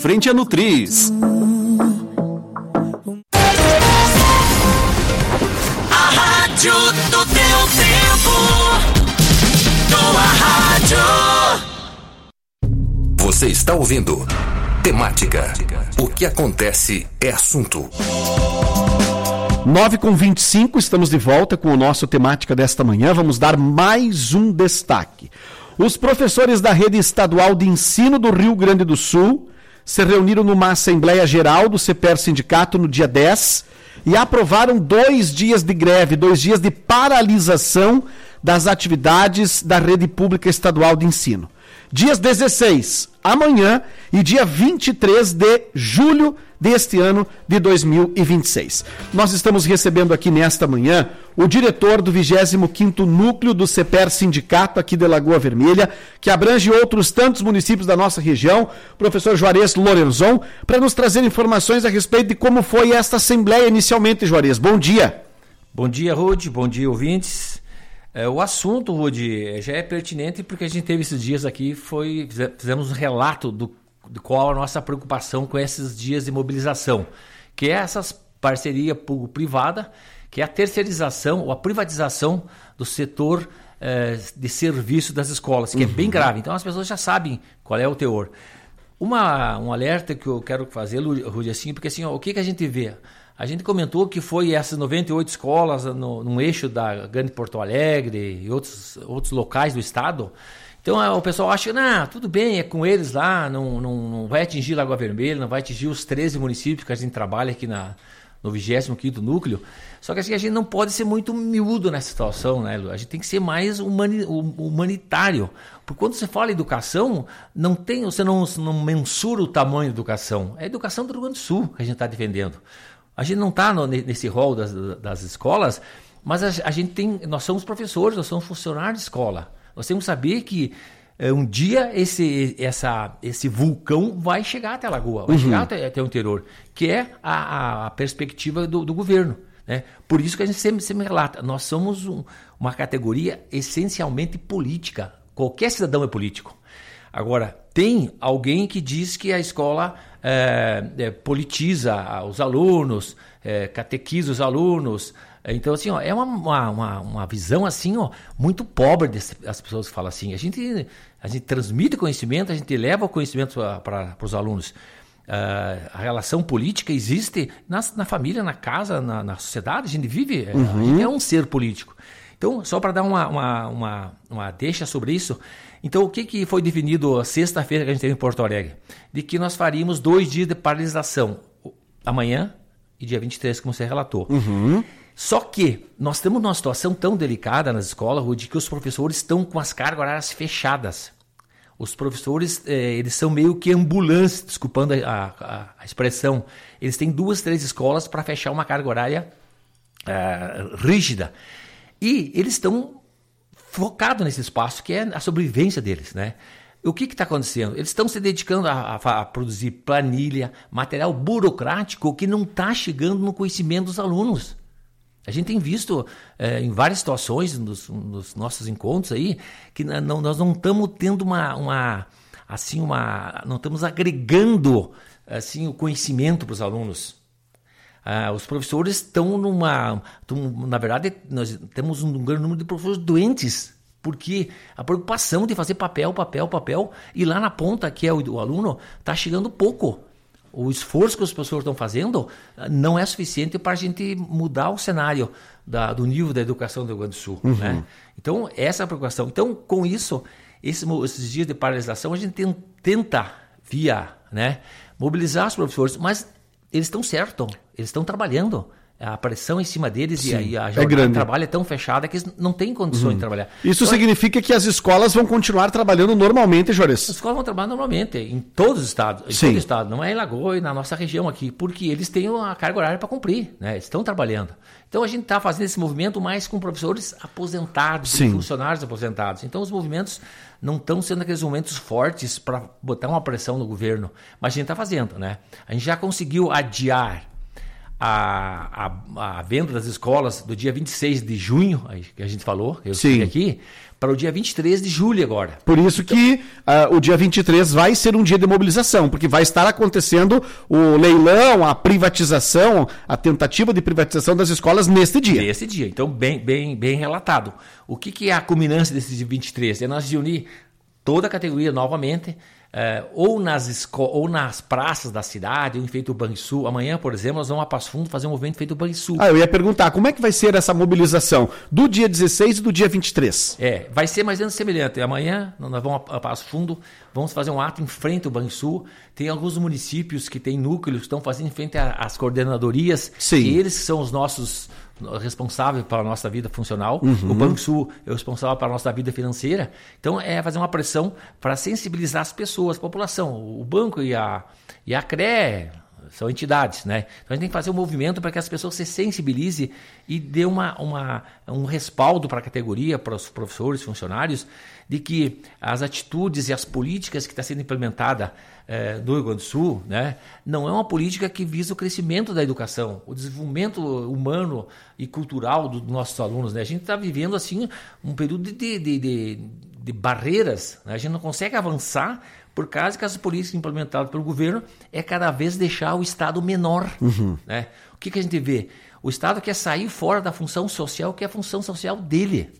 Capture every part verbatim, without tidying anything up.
Frente a Nutriz. A rádio do teu tempo. Tua rádio. Você está ouvindo Temática. O que acontece é assunto. nove com vinte e cinco, estamos de volta com o nosso Temática desta manhã. Vamos dar mais um destaque. Os professores da Rede Estadual de Ensino do Rio Grande do Sul se reuniram numa Assembleia Geral do CEPER Sindicato no dia dez e aprovaram dois dias de greve, dois dias de paralisação das atividades da Rede Pública Estadual de Ensino. Dias dezesseis, amanhã, e dia vinte e três de julho deste ano de dois mil e vinte e seis. Nós estamos recebendo aqui nesta manhã o diretor do vigésimo quinto Núcleo do CEPER Sindicato aqui de Lagoa Vermelha, que abrange outros tantos municípios da nossa região, professor Juarez Lorenzon, para nos trazer informações a respeito de como foi esta assembleia inicialmente, Juarez. Bom dia. Bom dia, Rude. Bom dia, ouvintes. É, o assunto, Rude, já é pertinente porque a gente teve esses dias aqui, foi, fizemos um relato do, de qual a nossa preocupação com esses dias de mobilização, que é essas parceria público-privada, que é a terceirização ou a privatização do setor é, de serviço das escolas, que uhum. é bem grave. Então as pessoas já sabem qual é o teor. Uma, um alerta que eu quero fazer, Rude, assim, porque assim, ó, o que, que a gente vê? A gente comentou que foi essas noventa e oito escolas no, no eixo da Grande Porto Alegre e outros, outros locais do estado. Então o pessoal acha que não, tudo bem, é com eles lá, não, não, não vai atingir Lagoa Vermelha, não vai atingir os treze municípios que a gente trabalha aqui na, no vigésimo quinto Núcleo. Só que assim, a gente não pode ser muito miúdo nessa situação, né, Lu? A gente tem que ser mais humani, humanitário. Porque quando você fala em educação, não tem, você não, não mensura o tamanho da educação. É a educação do Rio Grande do Sul que a gente está defendendo. A gente não está nesse rol das, das escolas, mas a, a gente tem, nós somos professores, nós somos funcionários de escola. Nós temos que saber que é, um dia esse, essa, esse vulcão vai chegar até a Lagoa, vai uhum. chegar até, até o interior, que é a, a perspectiva do, do governo. Né? Por isso que a gente sempre, sempre relata, nós somos um, uma categoria essencialmente política. Qualquer cidadão é político. Agora, tem alguém que diz que a escola é, é, politiza os alunos, é, catequiza os alunos. Então, assim, ó, é uma, uma, uma visão assim, ó, muito pobre das pessoas que falam assim. A gente, a gente transmite conhecimento, a gente leva o conhecimento para os alunos. Uh, a relação política existe na, na família, na casa, na, na sociedade. A gente vive, uhum. a gente é um ser político. Então, só para dar uma, uma, uma, uma deixa sobre isso, então o que, que foi definido sexta-feira que a gente teve em Porto Alegre? De que nós faríamos dois dias de paralisação, amanhã e dia vinte e três, como você relatou. Uhum. Só que nós estamos numa situação tão delicada nas escolas, Rudy, que os professores estão com as cargas horárias fechadas. Os professores, eh, eles são meio que ambulâncias, desculpando a, a, a expressão. Eles têm duas, três escolas para fechar uma carga horária uh, rígida. E eles estão focados nesse espaço, que é a sobrevivência deles, né? O que está acontecendo? Eles estão se dedicando a, a, a produzir planilha, material burocrático que não está chegando no conhecimento dos alunos. A gente tem visto é, em várias situações, nos, nos nossos encontros aí, que não, nós não estamos tendo uma, uma, assim, uma, não estamos agregando assim, o conhecimento para os alunos. Ah, os professores estão numa, tão, na verdade, nós temos um grande número de professores doentes, porque a preocupação de fazer papel, papel, papel, e lá na ponta, que é o, o aluno, está chegando pouco. O esforço que os professores estão fazendo não é suficiente para a gente mudar o cenário da, do nível da educação do Rio Grande do Sul. Uhum. Né? Então, essa é a preocupação. Então, com isso, esse, esses dias de paralisação, a gente tem, tenta, via, né, mobilizar os professores, mas eles estão certos, eles estão trabalhando. A pressão em cima deles Sim, e a, a jornada é de trabalho é tão fechada que eles não têm condições uhum. de trabalhar. Isso então, significa que as escolas vão continuar trabalhando normalmente, Juarez? As escolas vão trabalhar normalmente, em todos os estados. Em Sim. todo o estado, não é em Lagoa e na nossa região aqui, porque eles têm a carga horária para cumprir, né? Eles estão trabalhando. Então a gente está fazendo esse movimento mais com professores aposentados, funcionários aposentados. Então os movimentos não estão sendo aqueles momentos fortes para botar uma pressão no governo, mas a gente está fazendo, né? A gente já conseguiu adiar a, a, a venda das escolas do dia vinte e seis de junho, que a gente falou, eu Sim. aqui, para o dia vinte e três de julho agora. Por isso que uh, o dia vinte e três vai ser um dia de mobilização, porque vai estar acontecendo o leilão, a privatização, a tentativa de privatização das escolas neste dia. Nesse dia. Então, bem, bem, bem relatado. O que, que é a culminância desse dia vinte e três? É nós unir toda a categoria novamente, Uh, ou, nas esco- ou nas praças da cidade, ou em Feito Banrisul. Amanhã, por exemplo, nós vamos a Passo Fundo fazer um movimento Feito Banrisul. Ah, eu ia perguntar, como é que vai ser essa mobilização do dia dezesseis e do dia vinte e três? É, vai ser mais ou menos semelhante. Amanhã nós vamos a Passo Fundo, vamos fazer um ato em frente ao Banrisul. Tem alguns municípios que têm núcleos que estão fazendo em frente às coordenadorias. Sim. E eles que são os nossos responsáveis pela nossa vida funcional. Uhum. O Banrisul é o responsável pela nossa vida financeira. Então, é fazer uma pressão para sensibilizar as pessoas, a população. O banco e a, e a C R E são entidades, né? Então, a gente tem que fazer um movimento para que as pessoas se sensibilizem e dê uma, uma, um respaldo para a categoria, para os professores, funcionários, de que as atitudes e as políticas que estão sendo implementadas eh, no Rio Grande do Sul, né, não é uma política que visa o crescimento da educação, o desenvolvimento humano e cultural dos nossos alunos, né? A gente está vivendo assim um período de, de, de, de barreiras, né? A gente não consegue avançar por causa que as políticas implementadas pelo governo é cada vez deixar o Estado menor. Uhum. Né? O que, que a gente vê? O Estado quer sair fora da função social, que é a função social dele.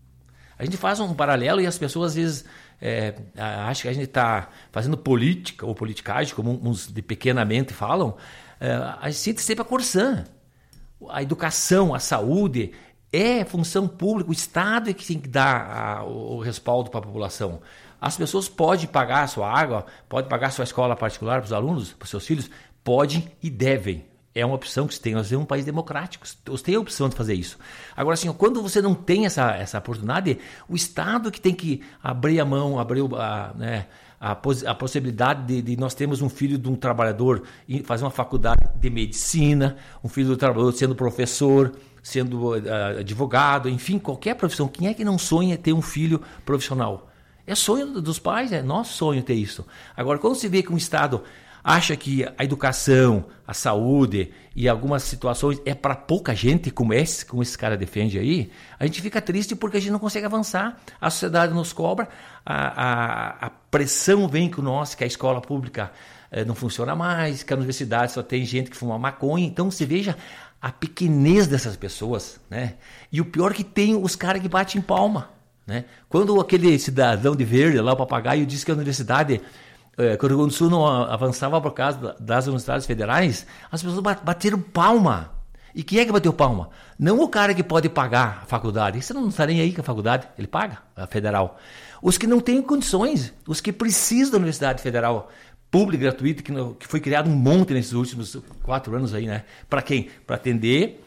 A gente faz um paralelo e as pessoas às vezes é, acham que a gente está fazendo política ou politicagem, como uns de pequenamente falam. É, a gente sempre a Corsã. A educação, a saúde é função pública, o Estado é que tem que dar a, o, o respaldo para a população. As pessoas podem pagar a sua água, podem pagar a sua escola particular para os alunos, para os seus filhos, podem e devem. É uma opção que você tem. Nós temos um país democrático, você tem a opção de fazer isso. Agora, assim, quando você não tem essa, essa oportunidade, o Estado que tem que abrir a mão, abrir a, né, a, pos, a possibilidade de, de nós termos um filho de um trabalhador e fazer uma faculdade de medicina, um filho do trabalhador sendo professor, sendo uh, advogado, enfim, qualquer profissão. Quem é que não sonha ter um filho profissional? É sonho dos pais, é nosso sonho ter isso. Agora, quando se vê que um Estado acha que a educação, a saúde e algumas situações é para pouca gente, como esse, como esse cara defende aí, a gente fica triste porque a gente não consegue avançar. A sociedade nos cobra, a, a, a pressão vem com nós, que a escola pública eh, não funciona mais, que a universidade só tem gente que fuma maconha. Então, você veja a pequenez dessas pessoas, né? E o pior que tem os caras que batem palma, né? Quando aquele cidadão de verde lá, o papagaio, disse que a universidade... que o Rio Grande do Sul não avançava por causa das universidades federais, as pessoas bateram palma. E quem é que bateu palma? Não o cara que pode pagar a faculdade. Você não está nem aí com a faculdade, ele paga, a federal. Os que não têm condições, os que precisam da universidade federal pública, gratuita, que, que foi criado um monte nesses últimos quatro anos aí, né? Para quem? Para atender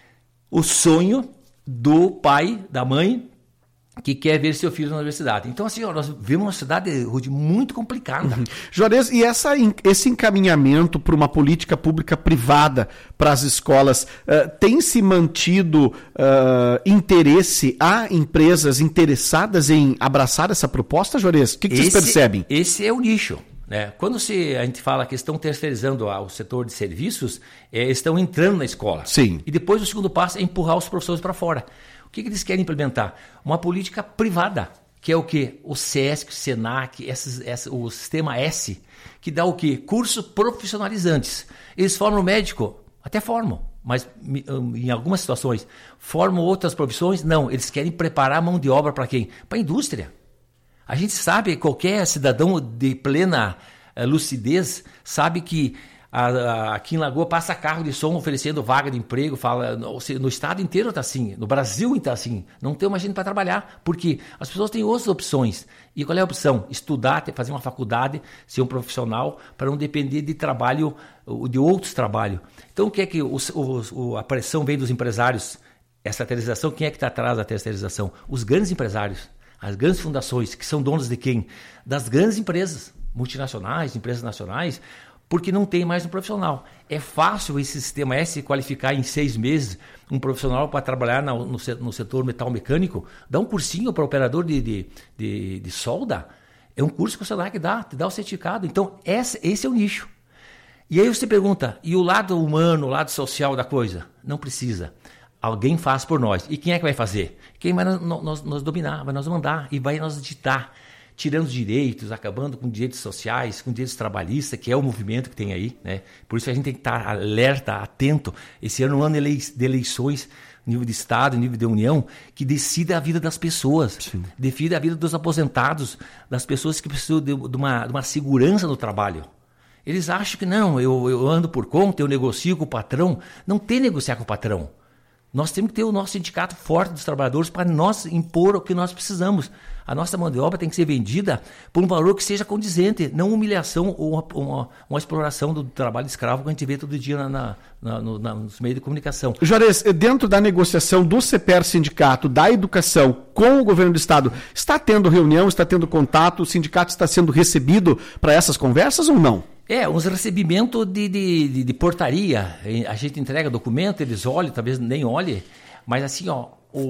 o sonho do pai, da mãe, que quer ver seu filho na universidade. Então, assim, ó, nós vivemos uma cidade, Rudy, muito complicada. Uhum. Juarez, e essa, esse encaminhamento para uma política pública privada para as escolas, uh, tem se mantido uh, interesse a empresas interessadas em abraçar essa proposta, Juarez? O que, que esse, vocês percebem? Esse é o nicho. Né? Quando se, a gente fala que estão terceirizando o setor de serviços, é, estão entrando na escola. Sim. E depois o segundo passo é empurrar os professores para fora. O que, que eles querem implementar? Uma política privada, que é o quê? O SESC, o SENAC, esses, essa, o Sistema S, que dá o quê? Cursos profissionalizantes. Eles formam médico? Até formam, mas em algumas situações. Formam outras profissões? Não, eles querem preparar a mão de obra para quem? Para a indústria. A gente sabe, qualquer cidadão de plena uh, lucidez sabe que a, a, aqui em Lagoa passa carro de som oferecendo vaga de emprego, fala, no, no estado inteiro está assim, no Brasil está assim, não tem mais gente para trabalhar, porque as pessoas têm outras opções. E qual é a opção? Estudar, ter, fazer uma faculdade, ser um profissional, para não depender de trabalho, de outros trabalhos. Então, o que é que o, o, a pressão vem dos empresários? Essa terceirização, quem é que está atrás da terceirização? Os grandes empresários. As grandes fundações, que são donos de quem? Das grandes empresas multinacionais, empresas nacionais, porque não tem mais um profissional. É fácil esse sistema S qualificar em seis meses um profissional para trabalhar no, no, no setor metal mecânico, dá um cursinho para operador de, de, de, de solda, é um curso que o SENAC dá, te dá o certificado. Então, esse, esse é o nicho. E aí você pergunta, e o lado humano, o lado social da coisa? Não precisa. Alguém faz por nós. E quem é que vai fazer? Quem vai nos, nos dominar, vai nos mandar e vai nos ditar, tirando direitos, acabando com direitos sociais, com direitos trabalhistas, que é o movimento que tem aí, né? Por isso a gente tem que estar alerta, atento. Esse ano é um ano de eleições, nível de Estado, nível de União, que decide a vida das pessoas, Sim. decide a vida dos aposentados, das pessoas que precisam de, de, uma, de uma segurança no trabalho. Eles acham que não, eu, eu ando por conta, eu negocio com o patrão. Não tem negociar com o patrão. Nós temos que ter o nosso sindicato forte dos trabalhadores para nós impor o que nós precisamos. A nossa mão de obra tem que ser vendida por um valor que seja condizente, não humilhação ou uma, uma, uma exploração do trabalho escravo que a gente vê todo dia na, na, na, no, na, nos meios de comunicação. Juarez, dentro da negociação do CEPER Sindicato, da educação com o governo do Estado, está tendo reunião, está tendo contato, o sindicato está sendo recebido para essas conversas ou não? É, uns recebimentos de, de, de, de portaria. A gente entrega documento, eles olham, talvez nem olhem, mas assim, ó,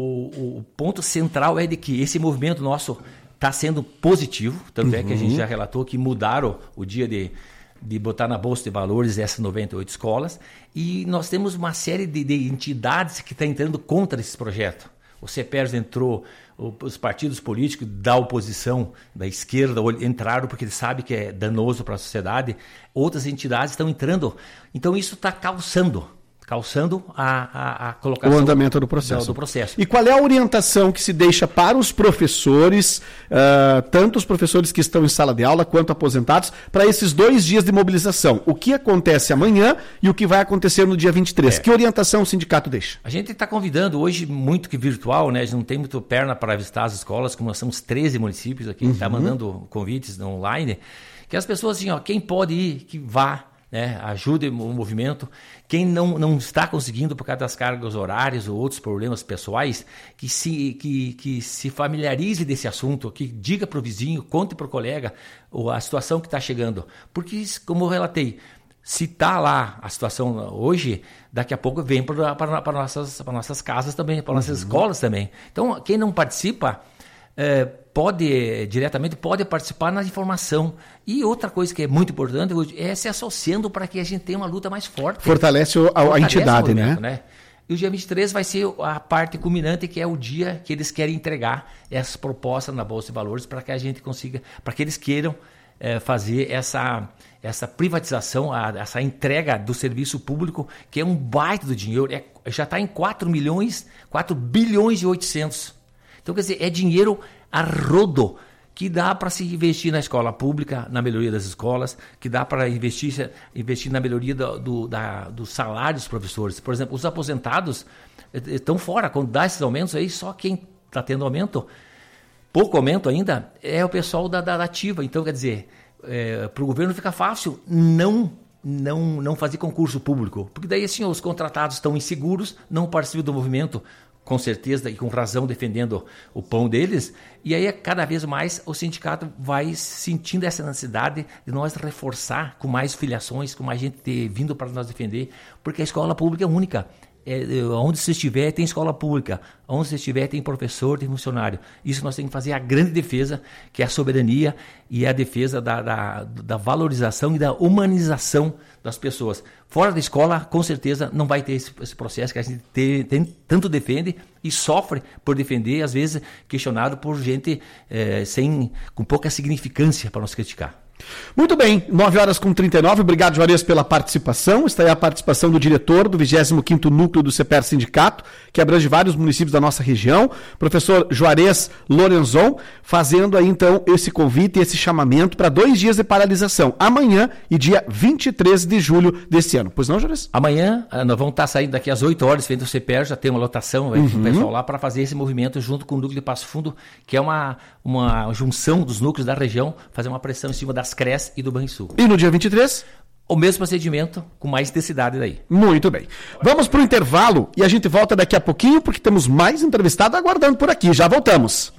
o, o ponto central é de que esse movimento nosso está sendo positivo, tanto uhum. é que a gente já relatou que mudaram o dia de, de botar na Bolsa de Valores essas noventa e oito escolas, e nós temos uma série de, de entidades que estão entrando contra esse projeto. O CEPER entrou, os partidos políticos da oposição, da esquerda, entraram porque eles sabem que é danoso para a sociedade. Outras entidades estão entrando. Então isso está calçando, calçando a, a, a colocação... O andamento do processo. do processo. E qual é a orientação que se deixa para os professores, uh, tanto os professores que estão em sala de aula quanto aposentados, para esses dois dias de mobilização? O que acontece amanhã e o que vai acontecer no dia vinte e três? É. Que orientação o sindicato deixa? A gente está convidando hoje, muito que virtual, né? A gente não tem muito perna para visitar as escolas, como nós somos treze municípios aqui, uhum. está mandando convites online, que as pessoas, assim, ó, quem pode ir, que vá, né, ajude o movimento. Quem não, não está conseguindo por causa das cargas horárias ou outros problemas pessoais, que se, que, que se familiarize desse assunto, que diga para o vizinho, conte para o colega a situação que está chegando. Porque, como eu relatei, se está lá a situação hoje, daqui a pouco vem para nossas, nossas casas também, para nossas uhum. escolas também. Então, quem não participa... É, pode, diretamente, pode participar na informação. E outra coisa que é muito importante é se associando para que a gente tenha uma luta mais forte. Fortalece, o, a, Fortalece a entidade, né? né? E o dia vinte e três vai ser a parte culminante, que é o dia que eles querem entregar essas propostas na Bolsa de Valores para que a gente consiga, para que eles queiram é, fazer essa, essa privatização, a, essa entrega do serviço público, que é um baita do dinheiro, é, já está em quatro milhões, quatro bilhões e oitocentos. Então, quer dizer, é dinheiro a rodo que dá para se investir na escola pública, na melhoria das escolas, que dá para investir, investir na melhoria do, do, da, do salário dos professores. Por exemplo, os aposentados estão fora. Quando dá esses aumentos aí, só quem está tendo aumento, pouco aumento ainda, é o pessoal da, da ativa. Então, quer dizer, é, para o governo fica fácil não... Não, não fazer concurso público, porque daí assim os contratados estão inseguros, não participam do movimento, com certeza e com razão defendendo o pão deles, e aí cada vez mais o sindicato vai sentindo essa necessidade de nós reforçar com mais filiações, com mais gente ter vindo para nós defender, porque a escola pública é única. É, onde você estiver tem escola pública, onde você estiver tem professor, tem funcionário. Isso nós temos que fazer a grande defesa, que é a soberania e a defesa da, da, da valorização e da humanização das pessoas. Fora da escola, com certeza, não vai ter esse, esse processo que a gente tem, tem, tanto defende e sofre por defender, às vezes questionado por gente é, sem, com pouca significância para nos criticar. Muito bem, nove horas com trinta e nove, obrigado Juarez pela participação. Está aí a participação do diretor do vigésimo quinto núcleo do CEPER Sindicato, que abrange vários municípios da nossa região, professor Juarez Lorenzon, fazendo aí então esse convite e esse chamamento para dois dias de paralisação, amanhã e dia vinte e três de julho desse ano. Pois não, Juarez? Amanhã nós vamos estar saindo daqui às oito horas, frente ao CEPER, já tem uma lotação, vai uhum. o pessoal lá para fazer esse movimento junto com o núcleo de Passo Fundo, que é uma, uma junção dos núcleos da região, fazer uma pressão em cima das C R E S e do Banrisul. E no dia vinte e três? O mesmo procedimento, com mais intensidade daí. Muito bem. Vamos para o intervalo e a gente volta daqui a pouquinho, porque temos mais entrevistado aguardando por aqui. Já voltamos.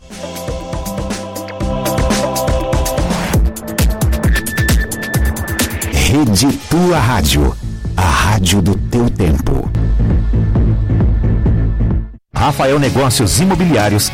Rede Tua Rádio, a rádio do teu tempo. Rafael Negócios Imobiliários